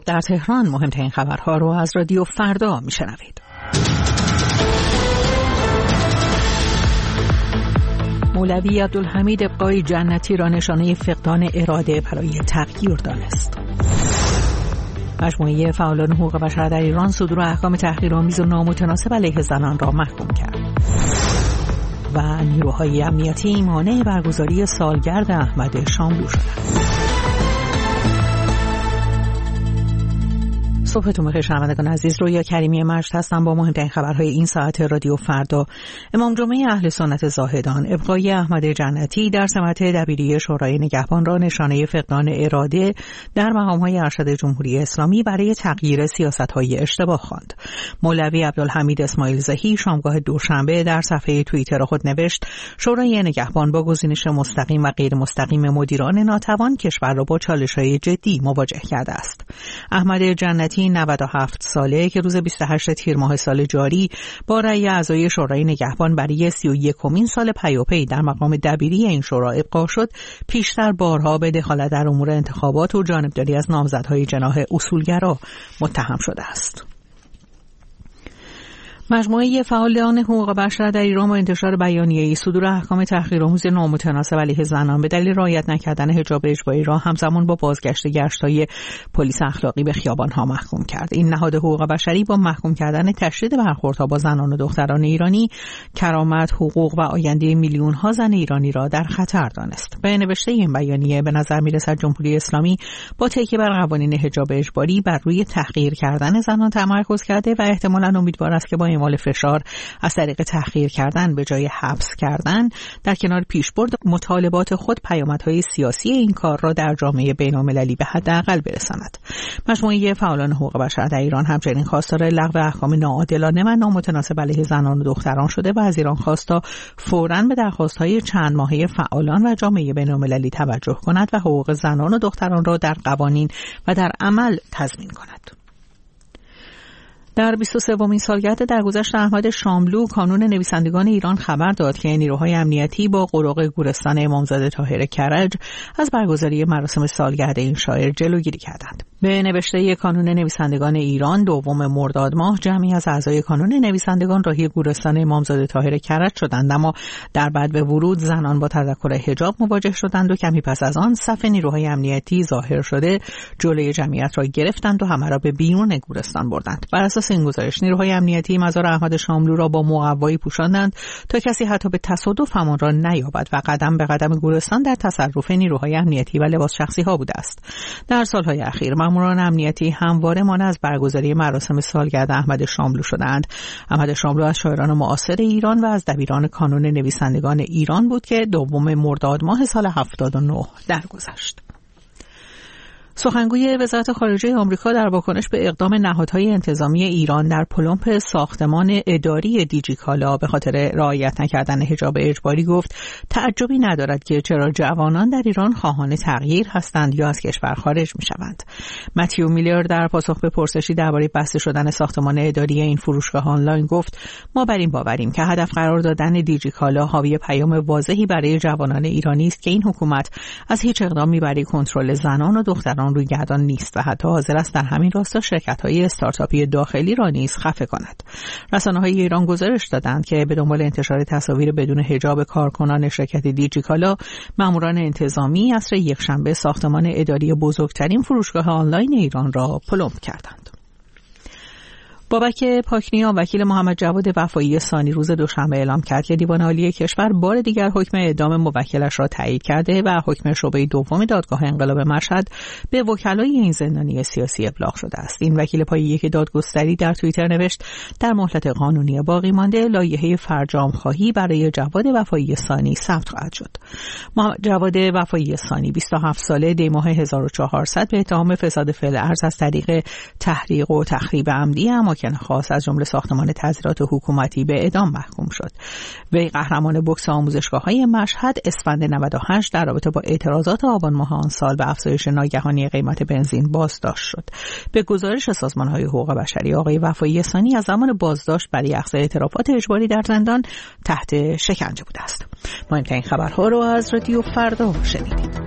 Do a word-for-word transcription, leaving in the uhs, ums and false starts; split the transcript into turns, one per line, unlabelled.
در تهران مهمترین خبرها رو از رادیو فردا میشنوید. مولوی عبدالحمید ابقای جنتی را نشانه فقدان اراده برای تغییر دانست. مجموعه فعالان حقوق بشر در ایران صدور احکام تحقیرآمیز و نامتناسب علیه زنان را محکوم کرد. و نیروهای امنیتی مانع برگزاری سالگرد احمد شاملو شدند. صبحتون بخیر شنوندگان عزیز، رویا کریمی مجد هستم با مهمترین خبرهای این ساعت رادیو فردا. امام جمعه اهل سنت زاهدان ابقای احمد جنتی در سمت دبیری شورای نگهبان را نشانه فقدان اراده در مقام‌های ارشد جمهوری اسلامی برای تغییر سیاست‌های اشتباه خواند. مولوی عبدالحمید اسماعیل زهی شامگاه دوشنبه در صفحه توییتر خود نوشت: شورای نگهبان با گزینش مستقیم و غیر مستقیم مدیران ناتوان کشور را با چالش‌های جدی مواجه کرده است. احمد جنتی نود و هفت ساله که روز بیست و هشتم تیر ماه سال جاری با رأی اعضای شورای نگهبان برای سی و یکمین سال پیاپی در مقام دبیری این شورا ابقا شد، پیشتر بارها به دخالت در امور انتخابات و جانبداری از نامزدهای جناح اصولگرا متهم شده است. مجموعه فعالان حقوق بشر در ایران با انتشار بیانیه‌ای صدور احکام تحقیرآمیز نامتناسب علیه زنان به دلیل رعایت نکردن حجاب اجباری را همزمان با بازگشت گشت‌های پلیس اخلاقی به خیابان‌ها محکوم کرد. این نهاد حقوق بشری با محکوم کردن تشدید برخوردها با زنان و دختران ایرانی، کرامت، حقوق و آینده میلیون‌ها زن ایرانی را در خطر دانست. به نوشته این بیانیه به نظر می‌رسد جمهوری اسلامی با تکیه بر قوانین حجاب اجباری بر روی تحقیر کردن زنان تمرکز کرده و احتمالاً امیدوار است که با اعمال فشار از طریق تحقیر کردن به جای حبس کردن در کنار پیشبرد مطالبات خود پیامدهای سیاسی این کار را در جامعه بین‌المللی به حداقل برساند. مجموعه فعالان حقوق بشر در ایران همچنین خواستار لغو احکام ناعادلانه و نامتناسب علیه زنان و دختران شده و از ایران خواستا فوراً به درخواست‌های چند ماهه فعالان و جامعه بین‌المللی توجه کند و حقوق زنان و دختران را در قوانین و در عمل تضمین کند. در بیست و سومین سالگرد درگذشت احمد شاملو، کانون نویسندگان ایران خبر داد که نیروهای امنیتی با قرق گورستان امامزاده طاهر کرج از برگزاری مراسم سالگرد این شاعر جلوگیری کردند. به نوشته کانون نویسندگان ایران، دوم مرداد ماه جمعی از اعضای کانون نویسندگان راهی گورستان امامزاده طاهر کرج شدند، اما در بعد به ورود زنان با تذکر حجاب مواجه شدند و کمی پس از آن صف نیروهای امنیتی ظاهر شده جلوی جمعیت را گرفتند و همه را به بیرون گورستان بردند. بر اساس این گزارش نیروهای امنیتی مزار احمد شاملو را با مقوایی پوشاندند تا کسی حتی به تصادف همان را نیابد و قدم به قدم گورستان در تصرف نیروهای امنیتی و لباس شخصی ها بوده است. در سالهای اخیر ماموران امنیتی همواره مانع از برگزاری مراسم سالگرد احمد شاملو شدند. احمد شاملو از شاعران معاصر ایران و از دبیران کانون نویسندگان ایران بود که دوم مرداد ماه سال هفتاد و نه درگذشت. سخنگوی وزارت خارجه آمریکا در واکنش به اقدام نهادهای انتظامی ایران در پلمپ ساختمان اداری دیجیکالا به خاطر رعایت نکردن حجاب اجباری گفت تعجبی ندارد که چرا جوانان در ایران خواهان تغییر هستند یا از کشور خارج می‌شوند. متیو میلر در پاسخ به پرسشی درباره بسته شدن ساختمان اداری این فروشگاه آنلاین گفت ما بر این باوریم که هدف قرار دادن دیجیکالا حاوی پیام واضحی برای جوانان ایرانی است که این حکومت از هیچ اقدامی برای کنترل زنان و دختران روی گردان نیست و حتی حاضر است در همین راستا شرکت‌های استارتاپی داخلی را نیز خفه کند. رسانه‌های ایران گزارش دادند که به دنبال انتشار تصاویر بدون حجاب کارکنان شرکت دیجیکالا، ماموران انتظامی عصر یکشنبه ساختمان اداری بزرگترین فروشگاه آنلاین ایران را پلمپ کردند. بابک پاکنیان وکیل محمد جواد وفایی ثانی روز دوشنبه اعلام کرد که دیوان عالی کشور بار دیگر حکم اعدام موکلش را تایید کرده و حکم شعبه دوم دادگاه انقلاب مشهد به وکلای این زندانی سیاسی ابلاغ شده است. این وکیل پای یک دادگستری در توییتر نوشت در مهلت قانونی باقی مانده لایحه فرجام خواهی برای جواد وفایی ثانی ثبت خواهد شد. جواد وفایی ثانی بیست و هفت ساله دی ماه هزار و چهارصد به اتهام فساد فعل ارض از طریق تحریق و تخریب عمدی اماکن خاص از جمله ساختمان تزیرات حکومتی به اعدام محکوم شد. وی قهرمان بوکس آموزشگاه‌های مشهد اسفند نود و هشت در رابطه با اعتراضات آبان ماه آن سال به افزایش ناگهانی قیمت بنزین بازداشت شد. به گزارش سازمان‌های حقوق بشری آقای وفایی ثانی از زمان بازداشت برای اخذ اعترافات اجباری در زندان تحت شکنجه بوده است. مهمترین خبرها رو از رادیو فردا شنیدید.